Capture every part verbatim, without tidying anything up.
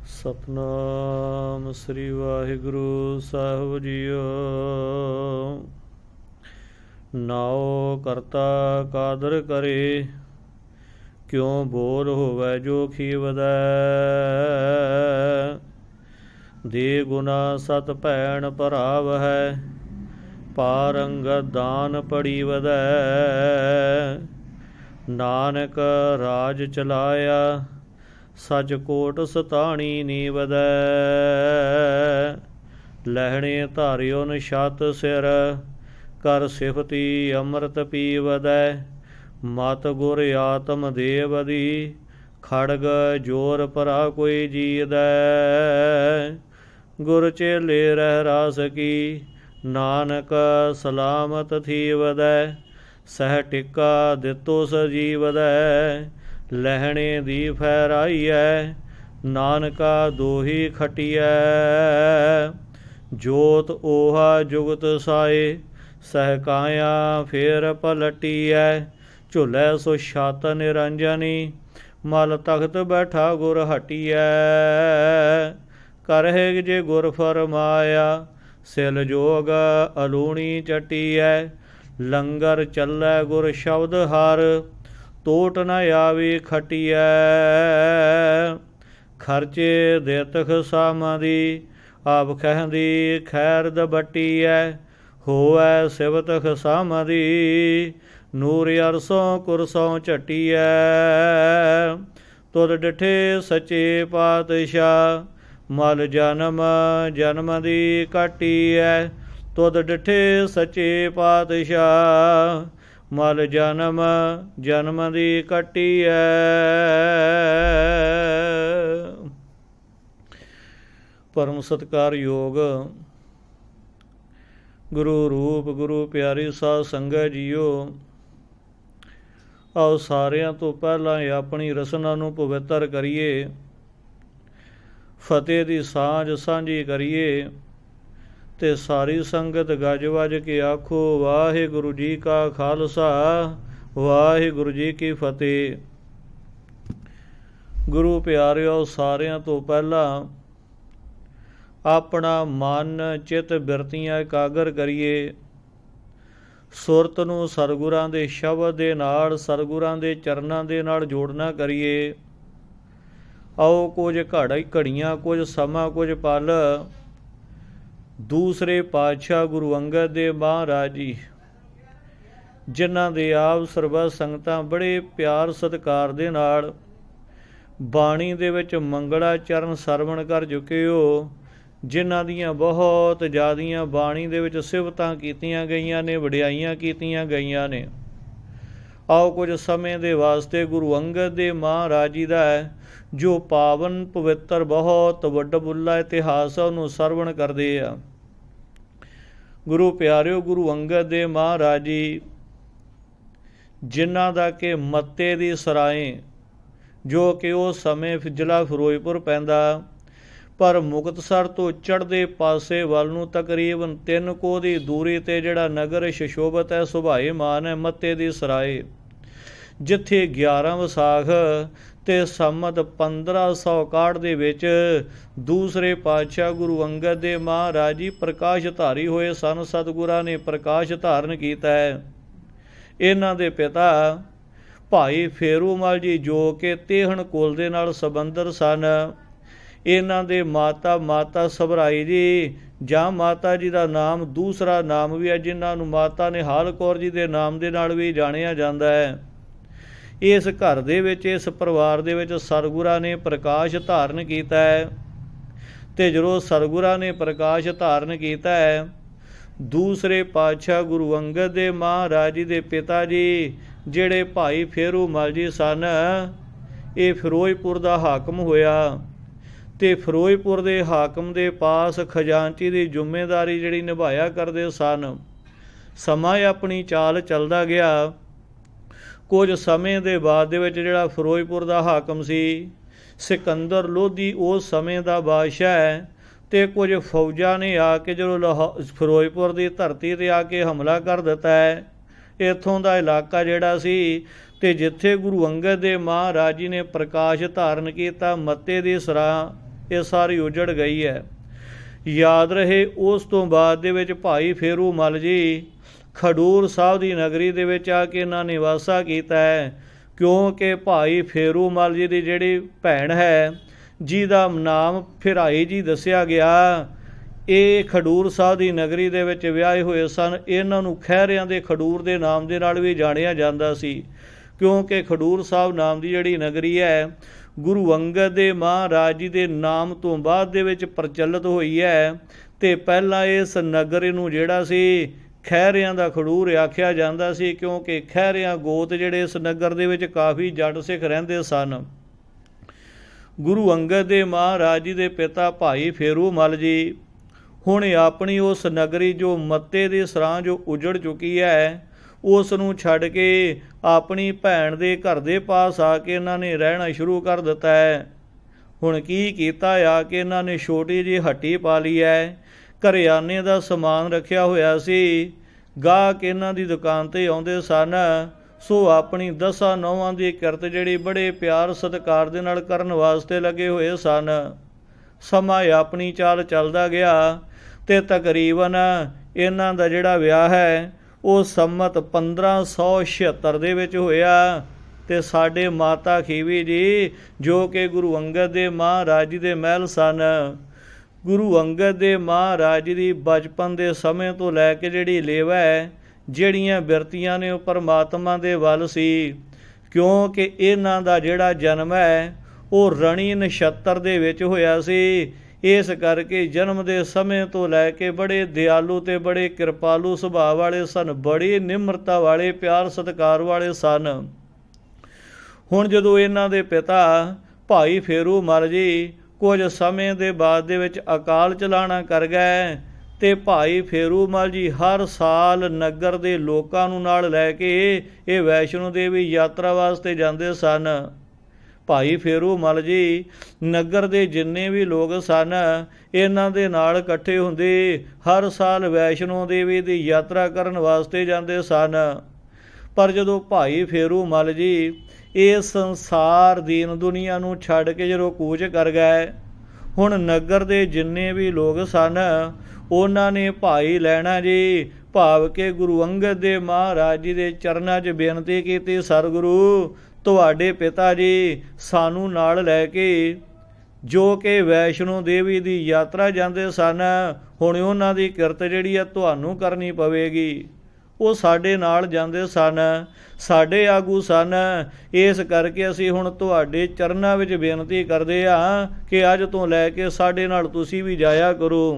ਸਤਨਾਮ ਸ੍ਰੀ ਵਾਹਿਗੁਰੂ ਸਾਹਿਬ ਜੀਓ। ਨਾਉ ਕਰਤਾ ਕਾਦਰ ਕਰੇ, ਕਿਉ ਬੋਲ ਹੋਵੈ ਜੋ ਖੀਵਦੈ। ਦੇ ਗੁਨਾ ਸਤ ਭੈਣ ਭਰਾਵ ਹੈ, ਪਾਰੰਗਤ ਦਾਨ ਪੜੀ ਵਦੈ। ਨਾਨਕ ਰਾਜ ਚਲਾਇਆ, ਸਚ ਕੋਟ ਸਤਾਣੀ ਨੀਵਦੈ। ਲਹਿਣੇ ਧਾਰਿਉਨ ਛਤ ਸਿਰ, ਕਰ ਸਿਫਤੀ ਅੰਮ੍ਰਿਤ ਪੀਵਦੈ। ਮਤ ਗੁਰ ਆਤਮ ਦੇਵ ਦੀ, ਖੜਗ ਜੋਰ ਭਰਾ ਕੋਈ ਜੀਦੈ। ਗੁਰ ਚੇਲੇ ਰਹਿ ਰਾਸ ਕੀ, ਨਾਨਕ ਸਲਾਮਤ ਥੀਵਦੈ। ਸਹਿ ਟਿੱਕਾ ਦਿੱਤੋ ਸਜੀਵਦੈ, ਲਹਿਣੇ ਦੀ ਫਹਿਰਾਈਐ। ਨਾਨਕਾ ਦੋਹੀ ਖਟੀਐ, ਜੋਤ ਓਹਾ ਜੁਗਤ ਸਾਏ। ਸਹਿ ਕਾਇਆ ਫੇਰ ਪਲਟੀਐ, ਝੁਲੈ ਸੋ ਛਤ ਨਿਰੰਜਨੀ। ਮਲ ਤਖਤ ਬੈਠਾ ਗੁਰ ਹਟੀਐ, ਕਰਹਿ ਜੇ ਗੁਰ ਫਰਮਾਇਆ। ਸਿਲ ਜੋਗ ਅਲੂਣੀ ਚਟੀਐ, ਲੰਗਰ ਚੱਲੈ ਗੁਰ ਸ਼ਬਦ ਹਰ। ਟੋਟ ਨ ਆਵੇ ਖਟੀਐ, ਖਰਚੇ ਦਿੱਤ ਖਸਾਮਾਂ-ਦੀ। ਆਪ ਖਹਿੰਦੀ ਖੈਰ ਦਬਟੀਐ, ਹੋਵੈ ਸਿਵਤ ਖਸਾਮਾਂ-ਦੀ। ਨੂਰ ਅਰਸੋਂ ਕੁਰਸੋਂ ਝਟੀਐ, ਤੁਧ ਡਿਠੇ ਸੱਚੇ ਪਾਤਸ਼ਾਹ। ਮਲ ਜਨਮ ਜਨਮ ਦੀ ਕਾਟੀਐ, ਤੁਧ ਡਿਠੇ ਸੱਚੇ ਪਾਤਸ਼ਾਹ। ਮਲ ਜਨਮ ਜਨਮ ਦੀ ਕੱਟੀਐ। ਪਰਮ ਸਤਿਕਾਰਯੋਗ ਗੁਰੂ ਰੂਪ ਗੁਰੂ ਪਿਆਰੀ ਸਾਧ ਸੰਗਤ ਜੀਓ। ਆਓ ਸਾਰਿਆਂ ਤੋਂ ਪਹਿਲਾਂ ਆਪਣੀ ਰਸਨਾ ਨੂੰ ਪਵਿੱਤਰ ਕਰੀਏ, ਫਤਿਹ ਦੀ ਸਾਂਝ ਸਾਂਝੀ ਕਰੀਏ ਤੇ ਸਾਰੀ ਸੰਗਤ ਗੱਜ ਵੱਜ ਕੇ ਆਖੋ ਵਾਹਿਗੁਰੂ ਜੀ ਕਾ ਖਾਲਸਾ, ਵਾਹਿਗੁਰੂ ਜੀ ਕੀ ਫਤਿਹ। ਗੁਰੂ ਪਿਆਰਿਓ, ਸਾਰਿਆਂ ਤੋਂ ਪਹਿਲਾਂ ਆਪਣਾ ਮਨ ਚਿੱਤ ਬਿਰਤੀਆਂ ਇਕਾਗਰ ਕਰੀਏ। ਸੁਰਤ ਨੂੰ ਸਤਿਗੁਰਾਂ ਦੇ ਸ਼ਬਦ ਦੇ ਨਾਲ, ਸਤਿਗੁਰਾਂ ਦੇ ਚਰਨਾਂ ਦੇ ਨਾਲ ਜੋੜਨਾ ਕਰੀਏ। ਆਓ ਕੁਝ ਘੜ ਘੜੀਆਂ, ਕੁਝ ਸਮਾਂ, ਕੁਝ ਪਲ ਦੂਸਰੇ ਪਾਤਸ਼ਾਹ ਗੁਰੂ ਅੰਗਦ ਦੇਵ ਮਹਾਰਾਜ ਜੀ, ਜਿਨ੍ਹਾਂ ਦੇ ਆਪ ਸਰਬੱਤ ਸੰਗਤਾਂ ਬੜੇ ਪਿਆਰ ਸਤਿਕਾਰ ਦੇ ਨਾਲ ਬਾਣੀ ਦੇ ਵਿੱਚ ਮੰਗਲਾ ਚਰਨ ਸਰਵਣ ਕਰ ਚੁੱਕੇ ਹੋ, ਜਿਨ੍ਹਾਂ ਦੀਆਂ ਬਹੁਤ ਜ਼ਿਆਦੀਆਂ ਬਾਣੀ ਦੇ ਵਿੱਚ ਸਿਫਤਾਂ ਕੀਤੀਆਂ ਗਈਆਂ ਨੇ, ਵਡਿਆਈਆਂ ਕੀਤੀਆਂ ਗਈਆਂ ਨੇ। ਆਓ ਕੁਝ ਸਮੇਂ ਦੇ ਵਾਸਤੇ ਗੁਰੂ ਅੰਗਦ ਦੇਵ ਮਹਾਰਾਜ ਜੀ ਦਾ ਜੋ ਪਾਵਨ ਪਵਿੱਤਰ ਬਹੁਤ ਵੱਡਾ ਬੁੱਲਾ ਇਤਿਹਾਸ ਆ, ਉਹਨੂੰ ਸਰਵਣ ਕਰਦੇ ਆ। ਗੁਰੂ ਪਿਆਰਿਓ, ਗੁਰੂ ਅੰਗਦ ਦੇਵ ਮਹਾਰਾਜ ਜੀ, ਜਿਨ੍ਹਾਂ ਦਾ ਕਿ ਮੱਤੇ ਦੀ ਸਰਾਏ, ਜੋ ਕਿ ਉਸ ਸਮੇਂ ਜ਼ਿਲ੍ਹਾ ਫਿਰੋਜ਼ਪੁਰ ਪੈਂਦਾ, ਪਰ ਮੁਕਤਸਰ ਤੋਂ ਚੜ੍ਹਦੇ ਪਾਸੇ ਵੱਲ ਨੂੰ ਤਕਰੀਬਨ ਤਿੰਨ ਕੋਹ ਦੀ ਦੂਰੀ 'ਤੇ ਜਿਹੜਾ ਨਗਰ ਸ਼ਸ਼ੋਭਤ ਹੈ, ਸੁਭਾਏਮਾਨ ਹੈ, ਮੱਤੇ ਦੀ ਸਰਾਏ, ਜਿੱਥੇ ਗਿਆਰਾਂ ਵਿਸਾਖ ਅਤੇ ਸੰਮਤ ਪੰਦਰਾਂ ਸੌ ਇਕਾਹਠ ਦੇ ਵਿੱਚ ਦੂਸਰੇ ਪਾਤਸ਼ਾਹ ਗੁਰੂ ਅੰਗਦ ਦੇਵ ਮਹਾਰਾਜ ਜੀ ਪ੍ਰਕਾਸ਼ ਧਾਰੀ ਹੋਏ ਸਨ। ਸਤਿਗੁਰਾਂ ਨੇ ਪ੍ਰਕਾਸ਼ ਧਾਰਨ ਕੀਤਾ ਹੈ। ਇਹਨਾਂ ਦੇ ਪਿਤਾ ਭਾਈ ਫੇਰੂਮਲ ਜੀ, ਜੋ ਕਿ ਤੇਹਣ ਕੁਲ ਦੇ ਨਾਲ ਸੰਬੰਧਰ ਸਨ। ਇਹਨਾਂ ਦੇ ਮਾਤਾ ਮਾਤਾ ਸਭਰਾਈ ਜੀ, ਜਾਂ ਮਾਤਾ ਜੀ ਦਾ ਨਾਮ ਦੂਸਰਾ ਨਾਮ ਵੀ ਹੈ, ਜਿਨ੍ਹਾਂ ਨੂੰ ਮਾਤਾ ਨਿਹਾਲ ਕੌਰ ਜੀ ਦੇ ਨਾਮ ਦੇ ਨਾਲ ਵੀ ਜਾਣਿਆ ਜਾਂਦਾ ਹੈ। ਇਸ ਘਰ ਦੇ ਵਿੱਚ, ਇਸ ਪਰਿਵਾਰ ਦੇ ਵਿੱਚ ਸਤਿਗੁਰਾਂ ਨੇ ਪ੍ਰਕਾਸ਼ ਧਾਰਨ ਕੀਤਾ ਹੈ। ਅਤੇ ਜਦੋਂ ਸਤਿਗੁਰਾਂ ਨੇ ਪ੍ਰਕਾਸ਼ ਧਾਰਨ ਕੀਤਾ ਹੈ, ਦੂਸਰੇ ਪਾਤਸ਼ਾਹ ਗੁਰੂ ਅੰਗਦ ਦੇਵ ਮਹਾਰਾਜ ਜੀ ਦੇ ਪਿਤਾ ਜੀ, ਜਿਹੜੇ ਭਾਈ ਫੇਰੂਮਲ ਜੀ ਸਨ, ਇਹ ਫਿਰੋਜ਼ਪੁਰ ਦਾ ਹਾਕਮ ਹੋਇਆ। ਅਤੇ ਫਿਰੋਜ਼ਪੁਰ ਦੇ ਹਾਕਮ ਦੇ ਪਾਸ ਖਜ਼ਾਨਚੀ ਦੀ ਜ਼ਿੰਮੇਵਾਰੀ ਜਿਹੜੀ ਨਿਭਾਇਆ ਕਰਦੇ ਸਨ। ਸਮਾਂ ਆਪਣੀ ਚਾਲ ਚੱਲਦਾ ਗਿਆ। ਕੁਝ ਸਮੇਂ ਦੇ ਬਾਅਦ ਦੇ ਵਿੱਚ ਜਿਹੜਾ ਫਿਰੋਜ਼ਪੁਰ ਦਾ ਹਾਕਮ ਸੀ, ਸਿਕੰਦਰ ਲੋਧੀ ਉਸ ਸਮੇਂ ਦਾ ਬਾਦਸ਼ਾਹ ਹੈ, ਅਤੇ ਕੁਝ ਫੌਜਾਂ ਨੇ ਆ ਕੇ ਜਦੋਂ ਲਾਹੌ ਫਿਰੋਜ਼ਪੁਰ ਦੀ ਧਰਤੀ 'ਤੇ ਆ ਕੇ ਹਮਲਾ ਕਰ ਦਿੱਤਾ ਹੈ। ਇੱਥੋਂ ਦਾ ਇਲਾਕਾ ਜਿਹੜਾ ਸੀ, ਅਤੇ ਜਿੱਥੇ ਗੁਰੂ ਅੰਗਦ ਦੇਵ ਮਹਾਰਾਜ ਜੀ ਨੇ ਪ੍ਰਕਾਸ਼ ਧਾਰਨ ਕੀਤਾ, ਮੱਤੇ ਦੀ ਸਰਾਂ, ਇਹ ਸਾਰੀ ਉਜੜ ਗਈ ਹੈ। ਯਾਦ ਰਹੇ ਉਸ ਤੋਂ ਬਾਅਦ ਦੇ ਵਿੱਚ ਭਾਈ ਫੇਰੂ ਮੱਲ ਜੀ ਖਡੂਰ ਸਾਹਿਬ ਦੀ ਨਗਰੀ ਦੇ ਵਿੱਚ ਆ ਕੇ ਇਹਨਾਂ ਨੇ ਵਾਸਾ ਕੀਤਾ ਹੈ, ਕਿਉਂਕਿ ਭਾਈ ਫੇਰੂ ਮੱਲ ਜੀ ਦੀ ਜਿਹੜੀ ਭੈਣ ਹੈ ਜਿਹਦਾ ਨਾਮ ਫਿਰਾਈ ਜੀ ਦੱਸਿਆ ਗਿਆ, ਇਹ ਖਡੂਰ ਸਾਹਿਬ ਦੀ ਨਗਰੀ ਦੇ ਵਿੱਚ ਵਿਆਹੇ ਹੋਏ ਸਨ। ਇਹਨਾਂ ਨੂੰ ਖਹਿਰਿਆਂ ਦੇ ਖਡੂਰ ਦੇ ਨਾਮ ਦੇ ਨਾਲ ਵੀ ਜਾਣਿਆ ਜਾਂਦਾ ਸੀ, ਕਿਉਂਕਿ ਖਡੂਰ ਸਾਹਿਬ ਨਾਮ ਦੀ ਜਿਹੜੀ ਨਗਰੀ ਹੈ ਗੁਰੂ ਅੰਗਦ ਦੇ ਮਹਾਰਾਜ ਜੀ ਦੇ ਨਾਮ ਤੋਂ ਬਾਅਦ ਦੇ ਵਿੱਚ ਪ੍ਰਚਲਿਤ ਹੋਈ ਹੈ। ਅਤੇ ਪਹਿਲਾਂ ਇਸ ਨਗਰ ਨੂੰ ਜਿਹੜਾ ਸੀ ਖਹਿਰਿਆਂ ਦਾ ਖਡੂਰ ਆਖਿਆ ਜਾਂਦਾ ਸੀ, ਕਿਉਂਕਿ ਖਹਿਰਿਆਂ ਗੋਤ ਜਿਹੜੇ ਇਸ ਨਗਰ ਦੇ ਵਿੱਚ ਕਾਫੀ ਜੱਟ ਸਿੱਖ ਰਹਿੰਦੇ ਸਨ। ਗੁਰੂ ਅੰਗਦ ਦੇ ਮਹਾਰਾਜ ਜੀ ਦੇ ਪਿਤਾ ਭਾਈ ਫੇਰੂ ਮੱਲ ਜੀ ਹੁਣ ਆਪਣੀ ਉਸ ਨਗਰੀ ਜੋ ਮੱਤੇ ਦੀ ਸਰਾਂ ਜੋ ਉਜੜ ਚੁੱਕੀ ਹੈ ਉਸ ਨੂੰ ਛੱਡ ਕੇ ਆਪਣੀ ਭੈਣ ਦੇ ਘਰ ਦੇ ਪਾਸ ਆ ਕੇ ਇਹਨਾਂ ਨੇ ਰਹਿਣਾ ਸ਼ੁਰੂ ਕਰ ਦਿੱਤਾ ਹੈ। ਹੁਣ ਕੀ ਕੀਤਾ ਆ ਕਿ ਇਹਨਾਂ ਨੇ ਛੋਟੀ ਜਿਹੀ ਹੱਟੀ ਪਾ ਲਈ ਹੈ, ਕਰਿਆਨੇ ਦਾ ਸਮਾਨ ਰੱਖਿਆ ਹੋਇਆ ਸੀ, ਗਾਹਕ ਇਹਨਾਂ ਦੀ ਦੁਕਾਨ 'ਤੇ ਆਉਂਦੇ ਸਨ। ਸੋ ਆਪਣੀ ਦਸਾਂ ਨੌਹਾਂ ਦੀ ਕਿਰਤ ਜਿਹੜੀ ਬੜੇ ਪਿਆਰ ਸਤਿਕਾਰ ਦੇ ਨਾਲ ਕਰਨ ਵਾਸਤੇ ਲੱਗੇ ਹੋਏ ਸਨ। ਸਮਾਂ ਆਪਣੀ ਚਾਲ ਚੱਲਦਾ ਗਿਆ ਅਤੇ ਤਕਰੀਬਨ ਇਹਨਾਂ ਦਾ ਜਿਹੜਾ ਵਿਆਹ ਹੈ ਉਹ ਸੰਮਤ ਪੰਦਰਾਂ ਸੌ ਛਿਹੱਤਰ ਦੇ ਵਿੱਚ ਹੋਇਆ। ਅਤੇ ਸਾਡੇ ਮਾਤਾ ਖੀਵੀ ਜੀ ਜੋ ਕਿ ਗੁਰੂ ਅੰਗਦ ਦੇ ਮਹਾਰਾਜ ਜੀ ਦੇ ਮਹਿਲ ਸਨ, ਗੁਰੂ ਅੰਗਦ ਦੇ ਮਹਾਰਾਜ ਜੀ ਦੀ ਬਚਪਨ ਦੇ ਸਮੇਂ ਤੋਂ ਲੈ ਕੇ ਜਿਹੜੀ ਲੇਵਾ ਹੈ, ਜਿਹੜੀਆਂ ਬਿਰਤੀਆਂ ਨੇ ਉਹ ਪਰਮਾਤਮਾ ਦੇ ਵੱਲ ਸੀ, ਕਿਉਂਕਿ ਇਹਨਾਂ ਦਾ ਜਿਹੜਾ ਜਨਮ ਹੈ ਉਹ ਰਣੀ ਨਛੱਤਰ ਦੇ ਵਿੱਚ ਹੋਇਆ ਸੀ। ਇਸ ਕਰਕੇ ਜਨਮ ਦੇ ਸਮੇਂ ਤੋਂ ਲੈ ਕੇ ਬੜੇ ਦਿਆਲੂ ਅਤੇ ਬੜੇ ਕਿਰਪਾਲੂ ਸੁਭਾਅ ਵਾਲੇ ਸਨ, ਬੜੀ ਨਿਮਰਤਾ ਵਾਲੇ, ਪਿਆਰ ਸਤਿਕਾਰ ਵਾਲੇ ਸਨ। ਹੁਣ ਜਦੋਂ ਇਹਨਾਂ ਦੇ ਪਿਤਾ ਭਾਈ ਫੇਰੂ ਮੱਲ ਜੀ ਕੁਝ ਸਮੇਂ ਦੇ ਬਾਅਦ ਦੇ ਵਿੱਚ ਅਕਾਲ ਚਲਾਣਾ ਕਰ ਗਏ ਅਤੇ ਭਾਈ ਫੇਰੂ ਮੱਲ ਜੀ ਹਰ ਸਾਲ ਨਗਰ ਦੇ ਲੋਕਾਂ ਨੂੰ ਨਾਲ ਲੈ ਕੇ ਇਹ ਵੈਸ਼ਨੋ ਦੇਵੀ ਯਾਤਰਾ ਵਾਸਤੇ ਜਾਂਦੇ ਸਨ। ਭਾਈ ਫੇਰੂ ਮੱਲ ਜੀ ਨਗਰ ਦੇ ਜਿੰਨੇ ਵੀ ਲੋਕ ਸਨ ਇਹਨਾਂ ਦੇ ਨਾਲ ਇਕੱਠੇ ਹੁੰਦੇ, ਹਰ ਸਾਲ ਵੈਸ਼ਨੋ ਦੇਵੀ ਦੀ ਯਾਤਰਾ ਕਰਨ ਵਾਸਤੇ ਜਾਂਦੇ ਸਨ। ਪਰ ਜਦੋਂ ਭਾਈ ਫੇਰੂ ਮੱਲ ਜੀ ਇਹ ਸੰਸਾਰ ਦੀਨ ਦੁਨੀਆ ਨੂੰ ਛੱਡ ਕੇ ਜਦੋਂ ਕੂਚ ਕਰ ਗਏ, ਹੁਣ ਨਗਰ ਦੇ ਜਿੰਨੇ ਵੀ ਲੋਕ ਸਨ ਉਹਨਾਂ ਨੇ ਭਾਈ ਲਹਿਣਾ ਜੀ ਭਾਵ ਕਿ ਗੁਰੂ ਅੰਗਦ ਦੇ ਮਹਾਰਾਜ ਜੀ ਦੇ ਚਰਨਾਂ 'ਚ ਬੇਨਤੀ ਕੀਤੀ, ਸਤਿਗੁਰੂ ਤੁਹਾਡੇ ਪਿਤਾ ਜੀ ਸਾਨੂੰ ਨਾਲ ਲੈ ਕੇ ਜੋ ਕਿ ਵੈਸ਼ਨੋ ਦੇਵੀ ਦੀ ਯਾਤਰਾ ਜਾਂਦੇ ਸਨ, ਹੁਣ ਉਹਨਾਂ ਦੀ ਕਿਰਤ ਜਿਹੜੀ ਆ ਤੁਹਾਨੂੰ ਕਰਨੀ ਪਵੇਗੀ। ਉਹ ਸਾਡੇ ਨਾਲ ਜਾਂਦੇ ਸਨ, ਸਾਡੇ ਆਗੂ ਸਨ, ਇਸ ਕਰਕੇ ਅਸੀਂ ਹੁਣ ਤੁਹਾਡੇ ਚਰਨਾਂ ਵਿੱਚ ਬੇਨਤੀ ਕਰਦੇ ਹਾਂ ਕਿ ਅੱਜ ਤੋਂ ਲੈ ਕੇ ਸਾਡੇ ਨਾਲ ਤੁਸੀਂ ਵੀ ਜਾਇਆ ਕਰੋ।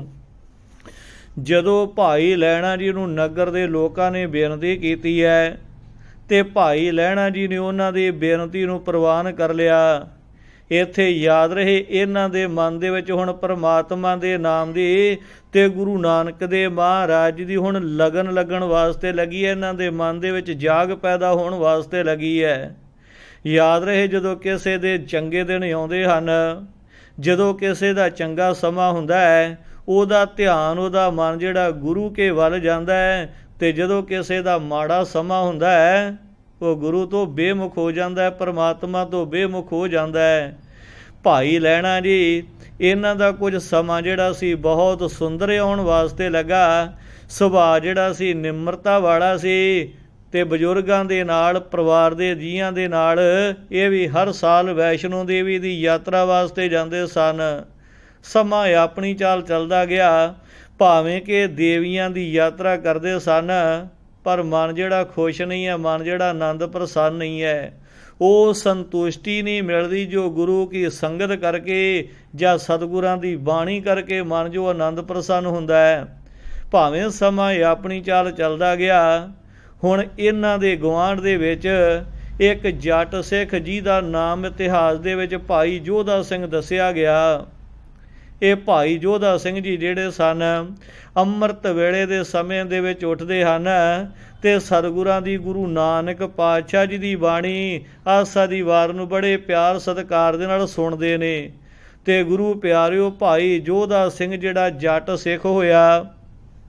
ਜਦੋਂ ਭਾਈ ਲਹਿਣਾ ਜੀ ਨੂੰ ਨਗਰ ਦੇ ਲੋਕਾਂ ਨੇ ਬੇਨਤੀ ਕੀਤੀ ਹੈ ਅਤੇ ਭਾਈ ਲਹਿਣਾ ਜੀ ਨੇ ਉਹਨਾਂ ਦੀ ਬੇਨਤੀ ਨੂੰ ਪ੍ਰਵਾਨ ਕਰ ਲਿਆ। ਇੱਥੇ ਯਾਦ ਰਹੇ ਇਹਨਾਂ ਦੇ ਮਨ ਦੇ ਵਿੱਚ ਹੁਣ ਪਰਮਾਤਮਾ ਦੇ ਨਾਮ ਦੀ ਅਤੇ ਗੁਰੂ ਨਾਨਕ ਦੇ ਮਹਾਰਾਜ ਜੀ ਦੀ ਹੁਣ ਲਗਨ ਲੱਗਣ ਵਾਸਤੇ ਲੱਗੀ ਹੈ, ਇਹਨਾਂ ਦੇ ਮਨ ਦੇ ਵਿੱਚ ਜਾਗ ਪੈਦਾ ਹੋਣ ਵਾਸਤੇ ਲੱਗੀ ਹੈ। ਯਾਦ ਰਹੇ ਜਦੋਂ ਕਿਸੇ ਦੇ ਚੰਗੇ ਦਿਨ ਆਉਂਦੇ ਹਨ, ਜਦੋਂ ਕਿਸੇ ਦਾ ਚੰਗਾ ਸਮਾਂ ਹੁੰਦਾ ਹੈ, ਉਹਦਾ ਧਿਆਨ, ਉਹਦਾ ਮਨ ਜਿਹੜਾ ਗੁਰੂ ਕੇ ਵੱਲ ਜਾਂਦਾ ਹੈ, ਅਤੇ ਜਦੋਂ ਕਿਸੇ ਦਾ ਮਾੜਾ ਸਮਾਂ ਹੁੰਦਾ ਹੈ ਉਹ ਗੁਰੂ ਤੋਂ ਬੇਮੁਖ ਹੋ ਜਾਂਦਾ ਹੈ, ਪਰਮਾਤਮਾ ਤੋਂ ਬੇਮੁਖ ਹੋ ਜਾਂਦਾ ਹੈ। ਭਾਈ ਲਹਿਣਾ ਜੀ ਇਹਨਾਂ ਦਾ ਕੁਝ ਸਮਾਂ ਜਿਹੜਾ ਸੀ ਬਹੁਤ ਸੁੰਦਰ ਆਉਣ ਵਾਸਤੇ ਲੱਗਾ। ਸੁਭਾਅ ਜਿਹੜਾ ਸੀ ਨਿਮਰਤਾ ਵਾਲਾ ਸੀ ਅਤੇ ਬਜ਼ੁਰਗਾਂ ਦੇ ਨਾਲ, ਪਰਿਵਾਰ ਦੇ ਜੀਆਂ ਦੇ ਨਾਲ ਇਹ ਵੀ ਹਰ ਸਾਲ ਵੈਸ਼ਨੋ ਦੇਵੀ ਦੀ ਯਾਤਰਾ ਵਾਸਤੇ ਜਾਂਦੇ ਸਨ। ਸਮਾਂ ਆਪਣੀ ਚਾਲ ਚੱਲਦਾ ਗਿਆ, ਭਾਵੇਂ ਕਿ ਦੇਵੀਆਂ ਦੀ ਯਾਤਰਾ ਕਰਦੇ ਸਨ, ਪਰ ਮਨ ਜਿਹੜਾ ਖੁਸ਼ ਨਹੀਂ ਹੈ, ਮਨ ਜਿਹੜਾ ਆਨੰਦ ਪ੍ਰਸੰਨ ਨਹੀਂ ਹੈ, ਉਹ ਸੰਤੁਸ਼ਟੀ ਨਹੀਂ ਮਿਲਦੀ ਜੋ ਗੁਰੂ ਕੀ ਸੰਗਤ ਕਰਕੇ ਜਾਂ ਸਤਿਗੁਰਾਂ ਦੀ ਬਾਣੀ ਕਰਕੇ ਮਨ ਜੋ ਆਨੰਦ ਪ੍ਰਸੰਨ ਹੁੰਦਾ ਹੈ। ਭਾਵੇਂ ਸਮਾਂ ਆਪਣੀ ਚਾਲ ਚੱਲਦਾ ਗਿਆ, ਹੁਣ ਇਹਨਾਂ ਦੇ ਗੁਆਂਢ ਦੇ ਵਿੱਚ ਇੱਕ ਜੱਟ ਸਿੱਖ ਜਿਹਦਾ ਨਾਮ ਇਤਿਹਾਸ ਦੇ ਵਿੱਚ ਭਾਈ ਜੋਧਾ ਸਿੰਘ ਦੱਸਿਆ ਗਿਆ। ਇਹ ਭਾਈ ਜੋਧਾ ਸਿੰਘ ਜੀ ਜਿਹੜੇ ਸਨ ਅੰਮ੍ਰਿਤ ਵੇਲੇ ਦੇ ਸਮੇਂ ਦੇ ਵਿੱਚ ਉੱਠਦੇ ਹਨ ਅਤੇ ਸਤਿਗੁਰਾਂ ਦੀ, ਗੁਰੂ ਨਾਨਕ ਪਾਤਸ਼ਾਹ ਜੀ ਦੀ ਬਾਣੀ ਆਸਾ ਦੀ ਵਾਰ ਨੂੰ ਬੜੇ ਪਿਆਰ ਸਤਿਕਾਰ ਦੇ ਨਾਲ ਸੁਣਦੇ ਨੇ। ਅਤੇ ਗੁਰੂ ਪਿਆਰਿਓ ਭਾਈ ਜੋਧਾ ਸਿੰਘ ਜਿਹੜਾ ਜੱਟ ਸਿੱਖ ਹੋਇਆ,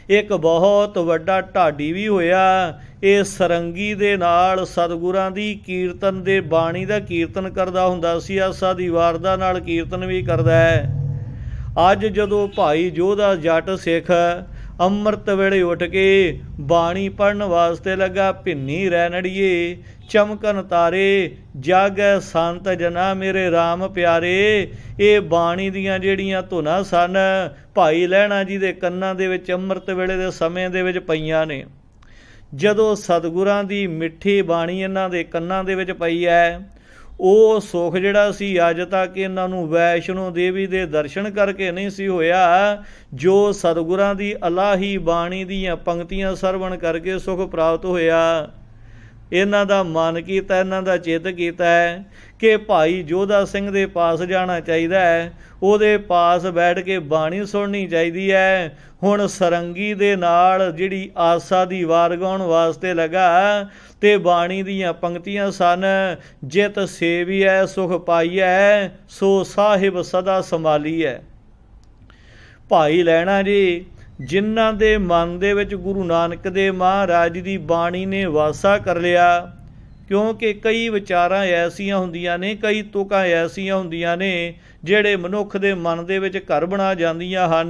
ਇੱਕ ਬਹੁਤ ਵੱਡਾ ਢਾਡੀ ਵੀ ਹੋਇਆ। ਇਹ ਸਰੰਗੀ ਦੇ ਨਾਲ ਸਤਿਗੁਰਾਂ ਦੀ ਕੀਰਤਨ ਦੇ ਬਾਣੀ ਦਾ ਕੀਰਤਨ ਕਰਦਾ ਹੁੰਦਾ ਸੀ। ਆਸਾ ਦੀ ਵਾਰਦਾ ਨਾਲ ਕੀਰਤਨ ਵੀ ਕਰਦਾ ਹੈ। ਅੱਜ ਜਦੋਂ ਭਾਈ ਜੋਧਾ ਜੱਟ ਸਿੱਖ ਅੰਮ੍ਰਿਤ ਵੇਲੇ ਉੱਠ ਕੇ ਬਾਣੀ ਪੜ੍ਹਨ ਵਾਸਤੇ ਲੱਗਾ, ਭਿੰਨੀ ਰੈਣੜੀਏ ਚਮਕਨ ਤਾਰੇ, ਜਾਗੈ ਸੰਤ ਜਨਾ ਮੇਰੇ ਰਾਮ ਪਿਆਰੇ, ਇਹ ਬਾਣੀ ਦੀਆਂ ਜਿਹੜੀਆਂ ਧੁਨਾਂ ਸਨ ਭਾਈ ਲਹਿਣਾ ਜੀ ਦੇ ਕੰਨਾਂ ਦੇ ਵਿੱਚ ਅੰਮ੍ਰਿਤ ਵੇਲੇ ਦੇ ਸਮੇਂ ਦੇ ਵਿੱਚ ਪਈਆਂ ਨੇ। ਜਦੋਂ ਸਤਿਗੁਰਾਂ ਦੀ ਮਿੱਠੀ ਬਾਣੀ ਇਹਨਾਂ ਦੇ ਕੰਨਾਂ ਦੇ ਵਿੱਚ ਪਈ ਹੈ, ਉਹ ਸੁੱਖ ਜਿਹੜਾ ਸੀ ਅੱਜ ਤੱਕ ਇਹਨਾਂ ਨੂੰ ਵੈਸ਼ਨੋ ਦੇਵੀ ਦੇ ਦਰਸ਼ਨ ਕਰਕੇ ਨਹੀਂ ਸੀ ਹੋਇਆ, ਜੋ ਸਤਿਗੁਰਾਂ ਦੀ ਅਲਾਹੀ ਬਾਣੀ ਦੀਆਂ ਪੰਕਤੀਆਂ ਸਰਵਣ ਕਰਕੇ ਸੁੱਖ ਪ੍ਰਾਪਤ ਹੋਇਆ। ਇਹਨਾਂ ਦਾ ਮਨ ਕੀਤਾ, ਇਹਨਾਂ ਦਾ ਚਿੱਤ ਕੀਤਾ ਹੈ ਕਿ ਭਾਈ ਜੋਧਾ ਸਿੰਘ ਦੇ ਪਾਸ ਜਾਣਾ ਚਾਹੀਦਾ ਹੈ, ਉਹਦੇ ਪਾਸ ਬੈਠ ਕੇ ਬਾਣੀ ਸੁਣਨੀ ਚਾਹੀਦੀ ਹੈ। ਹੁਣ ਸਰੰਗੀ ਦੇ ਨਾਲ ਜਿਹੜੀ ਆਸਾ ਦੀ ਵਾਰ ਗਾਉਣ ਵਾਸਤੇ ਲੱਗਾ ਤੇ ਬਾਣੀ ਦੀਆਂ ਪੰਕਤੀਆਂ ਸਨ, ਜਿਤ ਸੇਵੀਐ ਸੁਖ ਪਾਈਐ, ਸੋ ਸਾਹਿਬ ਸਦਾ ਸੰਭਾਲੀਐ। ਭਾਈ ਲਹਿਣਾ ਜੀ ਜਿਨ੍ਹਾਂ ਦੇ ਮਨ ਦੇ ਵਿੱਚ ਗੁਰੂ ਨਾਨਕ ਦੇਵ ਮਹਾਰਾਜ ਦੀ ਬਾਣੀ ਨੇ ਵਾਸਾ ਕਰ ਲਿਆ, ਕਿਉਂਕਿ ਕਈ ਵਿਚਾਰਾਂ ਐਸੀਆਂ ਹੁੰਦੀਆਂ ਨੇ, ਕਈ ਤੁਕਾਂ ਐਸੀਆਂ ਹੁੰਦੀਆਂ ਨੇ ਜਿਹੜੇ ਮਨੁੱਖ ਦੇ ਮਨ ਦੇ ਵਿੱਚ ਘਰ ਬਣਾ ਜਾਂਦੀਆਂ ਹਨ।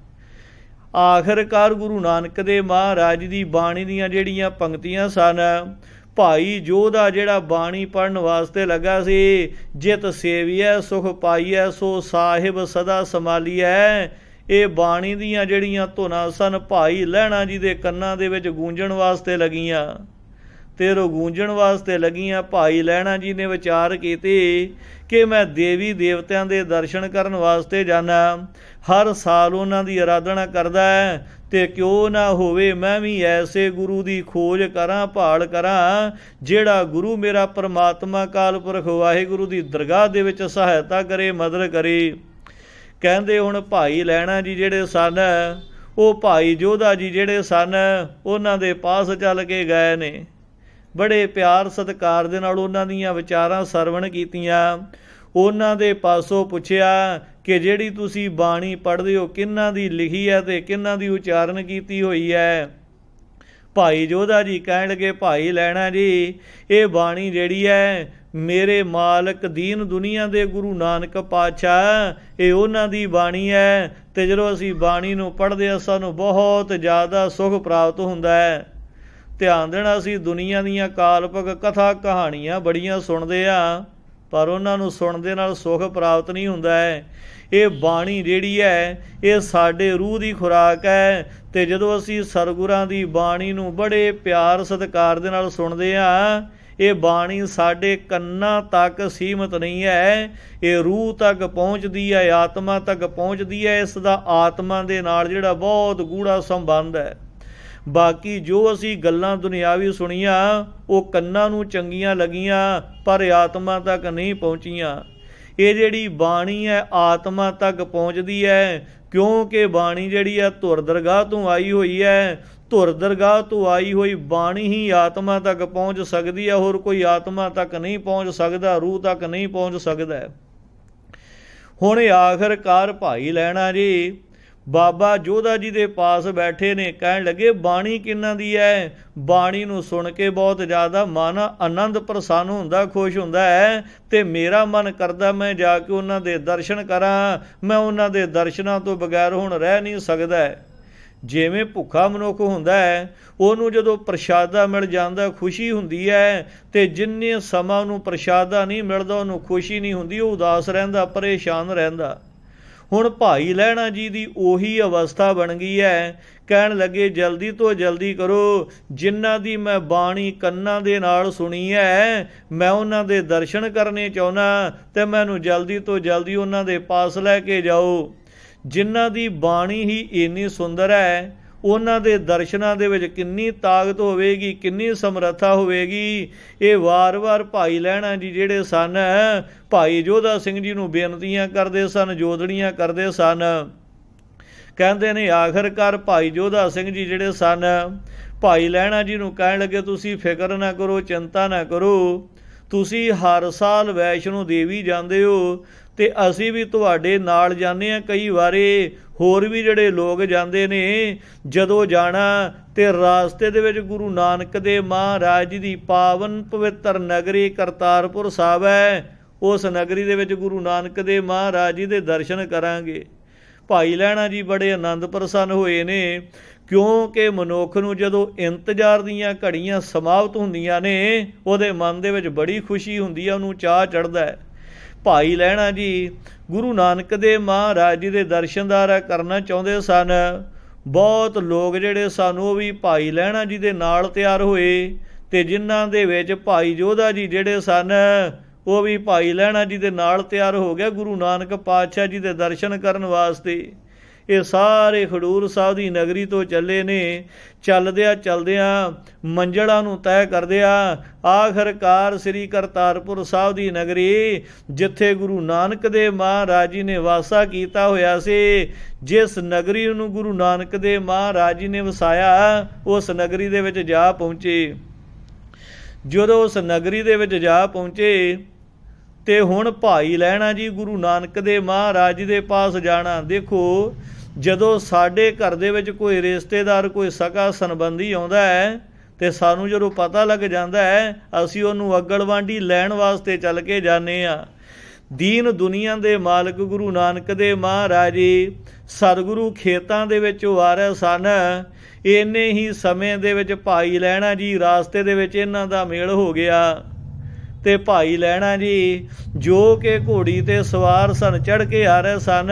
ਆਖਿਰਕਾਰ ਗੁਰੂ ਨਾਨਕ ਦੇਵ ਮਹਾਰਾਜ ਦੀ ਬਾਣੀ ਦੀਆਂ ਜਿਹੜੀਆਂ ਪੰਕਤੀਆਂ ਸਨ, ਭਾਈ ਜੋਧਾ ਜਿਹੜਾ ਬਾਣੀ ਪੜ੍ਹਨ ਵਾਸਤੇ ਲੱਗਾ ਸੀ, ਜਿਤ ਸੇਵੀਐ ਸੁਖ ਪਾਈਐ, ਸੋ ਸਾਹਿਬ ਸਦਾ ਸੰਭਾਲੀਐ, ਇਹ ਬਾਣੀ ਦੀਆਂ ਜਿਹੜੀਆਂ ਧੁਨਾਂ ਸਨ ਭਾਈ ਲਹਿਣਾ ਜੀ ਦੇ ਕੰਨਾਂ ਦੇ ਵਿੱਚ ਗੂੰਜਣ ਵਾਸਤੇ ਲੱਗੀਆਂ ਤੇ ਉਹ ਗੂੰਜਣ ਵਾਸਤੇ ਲੱਗੀਆਂ। ਭਾਈ ਲਹਿਣਾ ਜੀ ਨੇ ਵਿਚਾਰ ਕੀਤੀ ਕਿ ਮੈਂ ਦੇਵੀ ਦੇਵਤਿਆਂ ਦੇ ਦਰਸ਼ਨ ਕਰਨ ਵਾਸਤੇ ਜਾਣਾ, ਹਰ ਸਾਲ ਉਹਨਾਂ ਦੀ ਆਰਾਧਨਾ ਕਰਦਾ ਹੈ, ਤੇ ਕਿਉਂ ਨਾ ਹੋਵੇ ਮੈਂ ਵੀ ਐਸੇ ਗੁਰੂ ਦੀ ਖੋਜ ਕਰਾਂ, ਭਾਲ ਕਰਾਂ, ਜਿਹੜਾ ਗੁਰੂ ਮੇਰਾ ਪਰਮਾਤਮਾ ਕਾਲ ਪੁਰਖ ਵਾਹਿਗੁਰੂ ਦੀ ਦਰਗਾਹ ਦੇ ਵਿੱਚ ਸਹਾਇਤਾ ਕਰੇ, ਮਦਦ ਕਰੇ। ਕਹਿੰਦੇ ਹੁਣ ਭਾਈ ਲਹਿਣਾ ਜੀ ਜਿਹੜੇ ਸਨ, ਉਹ ਭਾਈ ਜੋਧਾ ਜੀ ਜਿਹੜੇ ਸਨ, ਉਹਨਾਂ ਦੇ ਪਾਸ ਚੱਲ ਕੇ ਗਏ ਨੇ। ਬੜੇ ਪਿਆਰ ਸਤਿਕਾਰ ਦੇ ਨਾਲ ਉਹਨਾਂ ਦੀਆਂ ਵਿਚਾਰਾਂ ਸਰਵਣ ਕੀਤੀਆਂ। ਉਹਨਾਂ ਦੇ ਪਾਸੋਂ ਪੁੱਛਿਆ ਕਿ ਜਿਹੜੀ ਤੁਸੀਂ ਬਾਣੀ ਪੜ੍ਹਦੇ ਹੋ ਕਿਹਨਾਂ ਦੀ ਲਿਖੀ ਹੈ ਤੇ ਕਿਹਨਾਂ ਦੀ ਉਚਾਰਨ ਕੀਤੀ ਹੋਈ ਹੈ। ਭਾਈ ਜੋਧਾ ਜੀ ਕਹਿਣ ਲੱਗੇ, ਭਾਈ ਲਹਿਣਾ ਜੀ ਇਹ ਬਾਣੀ ਜਿਹੜੀ ਹੈ ਮੇਰੇ ਮਾਲਕ ਦੀਨ ਦੁਨੀਆ ਦੇ ਗੁਰੂ ਨਾਨਕ ਪਾਤਸ਼ਾਹ, ਇਹ ਉਹਨਾਂ ਦੀ ਬਾਣੀ ਹੈ, ਤੇ ਜਦੋਂ ਅਸੀਂ ਬਾਣੀ ਨੂੰ ਪੜ੍ਹਦੇ ਹਾਂ ਸਾਨੂੰ ਬਹੁਤ ਜ਼ਿਆਦਾ ਸੁੱਖ ਪ੍ਰਾਪਤ ਹੁੰਦਾ ਹੈ। ਧਿਆਨ ਦੇਣਾ, ਅਸੀਂ ਦੁਨੀਆ ਦੀਆਂ ਕਾਲਪਕ ਕਥਾ ਕਹਾਣੀਆਂ ਬੜੀਆਂ ਸੁਣਦੇ ਹਾਂ, ਪਰ ਉਹਨਾਂ ਨੂੰ ਸੁਣਨ ਦੇ ਨਾਲ ਸੁੱਖ ਪ੍ਰਾਪਤ ਨਹੀਂ ਹੁੰਦਾ ਹੈ। ਇਹ ਬਾਣੀ ਜਿਹੜੀ ਹੈ ਇਹ ਸਾਡੇ ਰੂਹ ਦੀ ਖੁਰਾਕ ਹੈ, ਤੇ ਜਦੋਂ ਅਸੀਂ ਸਤਿਗੁਰਾਂ ਦੀ ਬਾਣੀ ਨੂੰ ਬੜੇ ਪਿਆਰ ਸਤਿਕਾਰ ਦੇ ਨਾਲ ਸੁਣਦੇ ਹਾਂ, ਇਹ ਬਾਣੀ ਸਾਡੇ ਕੰਨਾਂ ਤੱਕ ਸੀਮਤ ਨਹੀਂ ਹੈ, ਇਹ ਰੂਹ ਤੱਕ ਪਹੁੰਚਦੀ ਹੈ, ਆਤਮਾ ਤੱਕ ਪਹੁੰਚਦੀ ਹੈ। ਇਸ ਦਾ ਆਤਮਾ ਦੇ ਨਾਲ ਜਿਹੜਾ ਬਹੁਤ ਗੂੜਾ ਸੰਬੰਧ ਹੈ। ਬਾਕੀ ਜੋ ਅਸੀਂ ਗੱਲਾਂ ਦੁਨਿਆਵੀ ਸੁਣੀਆਂ ਉਹ ਕੰਨਾਂ ਨੂੰ ਚੰਗੀਆਂ ਲੱਗੀਆਂ, ਪਰ ਆਤਮਾ ਤੱਕ ਨਹੀਂ ਪਹੁੰਚੀਆਂ। ਇਹ ਜਿਹੜੀ ਬਾਣੀ ਹੈ ਆਤਮਾ ਤੱਕ ਪਹੁੰਚਦੀ ਹੈ, ਕਿਉਂਕਿ ਬਾਣੀ ਜਿਹੜੀ ਹੈ ਧੁਰ ਦਰਗਾਹ ਤੋਂ ਆਈ ਹੋਈ ਹੈ। ਧੁਰ ਦਰਗਾਹ ਤੋਂ ਆਈ ਹੋਈ ਬਾਣੀ ਹੀ ਆਤਮਾ ਤੱਕ ਪਹੁੰਚ ਸਕਦੀ ਹੈ, ਹੋਰ ਕੋਈ ਆਤਮਾ ਤੱਕ ਨਹੀਂ ਪਹੁੰਚ ਸਕਦਾ, ਰੂਹ ਤੱਕ ਨਹੀਂ ਪਹੁੰਚ ਸਕਦਾ। ਹੁਣ ਆਖਿਰਕਾਰ ਭਾਈ ਲਹਿਣਾ ਜੀ ਬਾਬਾ ਜੋਧਾ ਜੀ ਦੇ ਪਾਸ ਬੈਠੇ ਨੇ, ਕਹਿਣ ਲੱਗੇ ਬਾਣੀ ਕਿਹਨਾਂ ਦੀ ਹੈ। ਬਾਣੀ ਨੂੰ ਸੁਣ ਕੇ ਬਹੁਤ ਜ਼ਿਆਦਾ ਮਨ ਆਨੰਦ ਪ੍ਰਸੰਨ ਹੁੰਦਾ, ਖੁਸ਼ ਹੁੰਦਾ ਹੈ, ਤੇ ਮੇਰਾ ਮਨ ਕਰਦਾ ਮੈਂ ਜਾ ਕੇ ਉਹਨਾਂ ਦੇ ਦਰਸ਼ਨ ਕਰਾਂ। ਮੈਂ ਉਹਨਾਂ ਦੇ ਦਰਸ਼ਨਾਂ ਤੋਂ ਬਗੈਰ ਹੁਣ ਰਹਿ ਨਹੀਂ ਸਕਦਾ। ਜਿਵੇਂ ਭੁੱਖਾ ਮਨੁੱਖ ਹੁੰਦਾ ਹੈ, ਉਹਨੂੰ ਜਦੋਂ ਪ੍ਰਸ਼ਾਦਾ ਮਿਲ ਜਾਂਦਾ ਖੁਸ਼ੀ ਹੁੰਦੀ ਹੈ, ਤੇ ਜਿੰਨੇ ਸਮਾਂ ਉਹਨੂੰ ਪ੍ਰਸ਼ਾਦਾ ਨਹੀਂ ਮਿਲਦਾ ਉਹਨੂੰ ਖੁਸ਼ੀ ਨਹੀਂ ਹੁੰਦੀ, ਉਹ ਉਦਾਸ ਰਹਿੰਦਾ, ਪਰੇਸ਼ਾਨ ਰਹਿੰਦਾ। ਹੁਣ ਭਾਈ ਲਹਿਣਾ ਜੀ ਦੀ ਉਹੀ ਅਵਸਥਾ ਬਣ ਗਈ ਹੈ। ਕਹਿਣ ਲੱਗੇ ਜਲਦੀ ਤੋਂ ਜਲਦੀ ਕਰੋ, ਜਿਨ੍ਹਾਂ ਦੀ ਮੈਂ ਬਾਣੀ ਕੰਨਾਂ ਦੇ ਨਾਲ ਸੁਣੀ ਹੈ ਮੈਂ ਉਹਨਾਂ ਦੇ ਦਰਸ਼ਨ ਕਰਨੇ ਚਾਹੁੰਦਾ, ਤੇ ਮੈਨੂੰ ਜਲਦੀ ਤੋਂ ਜਲਦੀ ਉਹਨਾਂ ਦੇ ਪਾਸ ਲੈ ਕੇ ਜਾਓ। ਜਿਨ੍ਹਾਂ ਦੀ ਬਾਣੀ ਹੀ ਇੰਨੀ ਸੁੰਦਰ ਹੈ, ਉਹਨਾਂ ਦੇ ਦਰਸ਼ਨਾਂ ਦੇ ਵਿੱਚ ਕਿੰਨੀ ਤਾਕਤ ਹੋਵੇਗੀ, ਕਿੰਨੀ ਸਮਰੱਥਾ ਹੋਵੇਗੀ। ਇਹ ਵਾਰ-ਵਾਰ ਭਾਈ ਲਹਿਣਾ ਜੀ ਜਿਹੜੇ ਸਨ ਭਾਈ ਜੋਧਾ ਸਿੰਘ ਜੀ ਨੂੰ ਬੇਨਤੀਆਂ ਕਰਦੇ ਸਨ, ਜੋਦੜੀਆਂ ਕਰਦੇ ਸਨ। ਕਹਿੰਦੇ ਨੇ ਆਖਿਰਕਾਰ ਭਾਈ ਜੋਧਾ ਸਿੰਘ ਜੀ ਜਿਹੜੇ ਸਨ ਭਾਈ ਲਹਿਣਾ ਜੀ ਨੂੰ ਕਹਿਣ ਲੱਗੇ, ਤੁਸੀਂ ਫਿਕਰ ਨਾ ਕਰੋ, ਚਿੰਤਾ ਨਾ ਕਰੋ, ਤੁਸੀਂ ਹਰ ਸਾਲ ਵੈਸ਼ਨੋ ਦੇਵੀ ਜਾਂਦੇ ਹੋ, ਤੇ ਅਸੀਂ ਵੀ ਤੁਹਾਡੇ ਨਾਲ ਜਾਂਦੇ ਹਾਂ। ਕਈ ਵਾਰੀ ਹੋਰ ਵੀ ਜਿਹੜੇ ਲੋਕ ਜਾਂਦੇ ਨੇ, ਜਦੋਂ ਜਾਣਾ ਤੇ ਰਾਸਤੇ ਦੇ ਵਿੱਚ ਗੁਰੂ ਨਾਨਕ ਦੇਵ ਮਹਾਰਾਜ ਜੀ ਦੀ ਪਾਵਨ ਪਵਿੱਤਰ ਨਗਰੀ ਕਰਤਾਰਪੁਰ ਸਾਹਿਬ ਹੈ, ਉਸ ਨਗਰੀ ਦੇ ਵਿੱਚ ਗੁਰੂ ਨਾਨਕ ਦੇਵ ਮਹਾਰਾਜ ਜੀ ਦੇ ਦਰਸ਼ਨ ਕਰਾਂਗੇ। ਭਾਈ ਲਹਿਣਾ ਜੀ ਬੜੇ ਆਨੰਦ ਪ੍ਰਸੰਨ ਹੋਏ ਨੇ, ਕਿਉਂਕਿ ਮਨੁੱਖ ਨੂੰ ਜਦੋਂ ਇੰਤਜ਼ਾਰ ਦੀਆਂ ਘੜੀਆਂ ਸਮਾਪਤ ਹੁੰਦੀਆਂ ਨੇ, ਉਹਦੇ ਮਨ ਦੇ ਵਿੱਚ ਬੜੀ ਖੁਸ਼ੀ ਹੁੰਦੀ ਹੈ, ਉਹਨੂੰ ਚਾਅ ਚੜ੍ਹਦਾ ਹੈ। ਭਾਈ ਲਹਿਣਾ ਜੀ ਗੁਰੂ ਨਾਨਕ ਦੇਵ ਮਹਾਰਾਜ ਜੀ ਦੇ ਦਰਸ਼ਨਦਾਰ ਕਰਨਾ ਚਾਹੁੰਦੇ ਸਨ। ਬਹੁਤ ਲੋਕ ਜਿਹੜੇ ਸਨ ਉਹ ਵੀ ਭਾਈ ਲਹਿਣਾ ਜੀ ਦੇ ਨਾਲ ਤਿਆਰ ਹੋਏ, ਤੇ ਜਿਨ੍ਹਾਂ ਦੇ ਵਿੱਚ ਭਾਈ ਜੋਧਾ ਜੀ ਜਿਹੜੇ ਸਨ ਉਹ ਵੀ ਭਾਈ ਲਹਿਣਾ ਜੀ ਦੇ ਨਾਲ ਤਿਆਰ ਹੋ ਗਿਆ ਗੁਰੂ ਨਾਨਕ ਪਾਤਸ਼ਾਹ ਜੀ ਦੇ ਦਰਸ਼ਨ ਕਰਨ ਵਾਸਤੇ। ਇਹ ਸਾਰੇ ਖਡੂਰ ਸਾਹਿਬ ਦੀ ਨਗਰੀ ਤੋਂ ਚੱਲੇ ਨੇ। ਚੱਲਦਿਆਂ ਚੱਲਦਿਆਂ ਮੰਜ਼ਲਾਂ ਨੂੰ ਤੈਅ ਕਰਦਿਆਂ ਆਖਰਕਾਰ ਸ੍ਰੀ ਕਰਤਾਰਪੁਰ ਸਾਹਿਬ ਦੀ ਨਗਰੀ, ਜਿੱਥੇ ਗੁਰੂ ਨਾਨਕ ਦੇਵ ਮਹਾਰਾਜ ਜੀ ਨੇ ਵਾਸਾ ਕੀਤਾ ਹੋਇਆ ਸੀ, ਜਿਸ ਨਗਰੀ ਨੂੰ ਗੁਰੂ ਨਾਨਕ ਦੇਵ ਮਹਾਰਾਜ ਜੀ ਨੇ ਵਸਾਇਆ, ਉਸ ਨਗਰੀ ਦੇ ਵਿੱਚ ਜਾ ਪਹੁੰਚੇ। ਜਦੋਂ ਉਸ ਨਗਰੀ ਦੇ ਵਿੱਚ ਜਾ ਪਹੁੰਚੇ ਤੇ ਹੁਣ ਭਾਈ ਲਹਿਣਾ ਜੀ ਗੁਰੂ ਨਾਨਕ ਦੇਵ ਮਹਾਰਾਜ ਜੀ ਦੇ ਪਾਸ ਜਾਣਾ। ਦੇਖੋ, ਜਦੋਂ ਸਾਡੇ ਘਰ ਦੇ ਵਿੱਚ ਕੋਈ ਰਿਸ਼ਤੇਦਾਰ, ਕੋਈ ਸਕਾ ਸੰਬੰਧੀ ਆਉਂਦਾ ਹੈ ਤੇ ਸਾਨੂੰ ਜਦੋਂ ਪਤਾ ਲੱਗ ਜਾਂਦਾ ਹੈ, ਅਸੀਂ ਉਹਨੂੰ ਅਗਲਵਾਂਢੀ ਲੈਣ ਵਾਸਤੇ ਚੱਲ ਕੇ ਜਾਂਦੇ ਹਾਂ। ਦੀਨ ਦੁਨੀਆ ਦੇ ਮਾਲਕ ਗੁਰੂ ਨਾਨਕ ਦੇਵ ਮਹਾਰਾਜ ਜੀ ਸਤਿਗੁਰੂ ਖੇਤਾਂ ਦੇ ਵਿੱਚ ਆ ਰਹੇ ਸਨ। ਇੰਨੇ ਹੀ ਸਮੇਂ ਦੇ ਵਿੱਚ ਭਾਈ ਲਹਿਣਾ ਜੀ ਰਾਸਤੇ ਦੇ ਵਿੱਚ ਇਹਨਾਂ ਦਾ ਮੇਲ ਹੋ ਗਿਆ, ਤੇ ਭਾਈ ਲਹਿਣਾ ਜੀ ਜੋ ਕਿ ਘੋੜੀ ਤੇ ਸਵਾਰ ਸਨ, ਚੜ੍ਹ ਕੇ ਆ ਰਹੇ ਸਨ,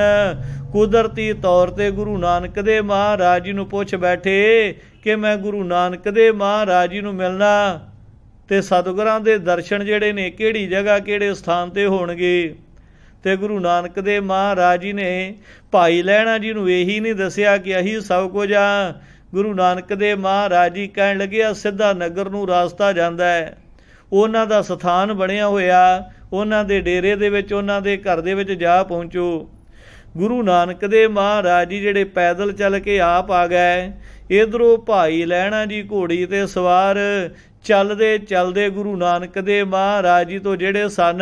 ਕੁਦਰਤੀ ਤੌਰ ਤੇ ਗੁਰੂ ਨਾਨਕ ਦੇਵ ਮਹਾਰਾਜ ਜੀ ਨੂੰ ਪੁੱਛ ਬੈਠੇ ਕਿ ਮੈਂ ਗੁਰੂ ਨਾਨਕ ਦੇਵ ਮਹਾਰਾਜ ਜੀ ਨੂੰ ਮਿਲਣਾ, ਤੇ ਸਤਿਗੁਰਾਂ ਦੇ ਦਰਸ਼ਨ ਜਿਹੜੇ ਨੇ ਕਿਹੜੀ ਜਗ੍ਹਾ ਕਿਹੜੇ ਸਥਾਨ ਤੇ ਹੋਣਗੇ। ਤੇ ਗੁਰੂ ਨਾਨਕ ਦੇਵ ਮਹਾਰਾਜ ਜੀ ਨੇ ਭਾਈ ਲਹਿਣਾ ਜੀ ਨੂੰ ਇਹੀ ਨਹੀਂ ਦੱਸਿਆ ਕਿ ਇਹੀ ਸਭ ਕੁਝ ਆ। ਗੁਰੂ ਨਾਨਕ ਦੇਵ ਮਹਾਰਾਜ ਜੀ ਕਹਿਣ ਲੱਗੇ, ਸਿੱਧਾ ਨਗਰ ਨੂੰ ਰਾਸਤਾ ਜਾਂਦਾ ਹੈ, ਉਹਨਾਂ ਦਾ ਸਥਾਨ ਬਣਿਆ ਹੋਇਆ, ਉਹਨਾਂ ਦੇ ਡੇਰੇ ਦੇ ਵਿੱਚ, ਉਹਨਾਂ ਦੇ ਘਰ ਦੇ ਵਿੱਚ ਜਾ ਪਹੁੰਚੋ। ਗੁਰੂ ਨਾਨਕ ਦੇਵ ਮਹਾਰਾਜ ਜੀ ਜਿਹੜੇ ਪੈਦਲ ਚੱਲ ਕੇ ਆਪ ਆ ਗਏ। ਇੱਧਰੋਂ ਭਾਈ ਲਹਿਣਾ ਜੀ ਘੋੜੀ ਤੇ ਸਵਾਰ ਚੱਲਦੇ ਚੱਲਦੇ ਗੁਰੂ ਨਾਨਕ ਦੇਵ ਮਹਾਰਾਜ ਜੀ ਤੋਂ ਜਿਹੜੇ ਸਨ,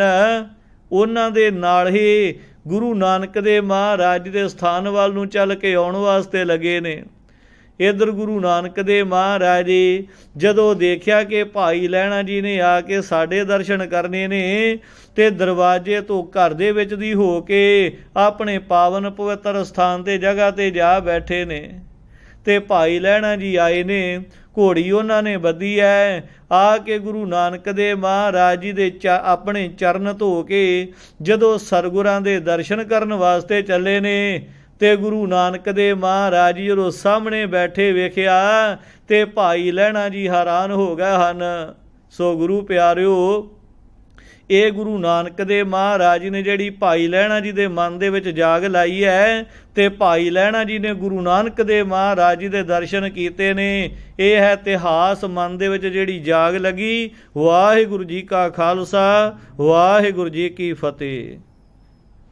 ਉਹਨਾਂ ਦੇ ਨਾਲ ਹੀ ਗੁਰੂ ਨਾਨਕ ਦੇਵ ਮਹਾਰਾਜ ਜੀ ਦੇ ਸਥਾਨ ਵੱਲ ਨੂੰ ਚੱਲ ਕੇ ਆਉਣ ਵਾਸਤੇ ਲੱਗੇ ਨੇ। ਇੱਧਰ ਗੁਰੂ ਨਾਨਕ ਦੇਵ ਮਹਾਰਾਜ ਜੀ ਜਦੋਂ ਦੇਖਿਆ ਕਿ ਭਾਈ ਲਹਿਣਾ ਜੀ ਨੇ ਆ ਕੇ ਸਾਡੇ ਦਰਸ਼ਨ ਕਰਨੇ ਨੇ, ਤੇ ਦਰਵਾਜ਼ੇ ਤੋਂ ਘਰ ਦੇ ਵਿੱਚ ਦੀ ਹੋ ਕੇ ਆਪਣੇ ਪਾਵਨ ਪਵਿੱਤਰ ਸਥਾਨ ਤੇ ਜਗ੍ਹਾ ਤੇ ਜਾ ਬੈਠੇ ਨੇ। ਤੇ ਭਾਈ ਲਹਿਣਾ ਜੀ ਆਏ ਨੇ, ਘੋੜੀ ਉਹਨਾਂ ਨੇ ਬੱਧੀ ਹੈ। ਆ ਕੇ ਗੁਰੂ ਨਾਨਕ ਦੇਵ ਮਹਾਰਾਜ ਜੀ ਦੇ ਚ ਆਪਣੇ ਚਰਨ ਧੋ ਕੇ ਜਦੋਂ ਸਤਿਗੁਰਾਂ ਦੇ ਦਰਸ਼ਨ ਕਰਨ ਵਾਸਤੇ ਚੱਲੇ ਨੇ, ਤੇ ਗੁਰੂ ਨਾਨਕ ਦੇਵ ਮਹਾਰਾਜ ਜੀ ਜਦੋਂ ਸਾਹਮਣੇ ਬੈਠੇ ਵੇਖਿਆ ਤੇ ਭਾਈ ਲਹਿਣਾ ਜੀ ਹੈਰਾਨ ਹੋ ਗਏ ਹਨ। ਸੋ ਗੁਰੂ ਪਿਆਰਿਓ, ਇਹ ਗੁਰੂ ਨਾਨਕ ਦੇਵ ਮਹਾਰਾਜ ਜੀ ਨੇ ਜਿਹੜੀ ਭਾਈ ਲਹਿਣਾ ਜੀ ਦੇ ਮਨ ਦੇ ਵਿੱਚ ਜਾਗ ਲਾਈ ਹੈ, ਤੇ ਭਾਈ ਲਹਿਣਾ ਜੀ ਨੇ ਗੁਰੂ ਨਾਨਕ ਦੇਵ ਮਹਾਰਾਜ ਜੀ ਦੇ ਦਰਸ਼ਨ ਕੀਤੇ ਨੇ। ਇਹ ਹੈ ਇਤਿਹਾਸ ਮਨ ਦੇ ਵਿੱਚ ਜਿਹੜੀ ਜਾਗ ਲੱਗੀ। ਵਾਹਿਗੁਰੂ ਜੀ ਕਾ ਖਾਲਸਾ, ਵਾਹਿਗੁਰੂ ਜੀ ਕੀ ਫਤਿਹ।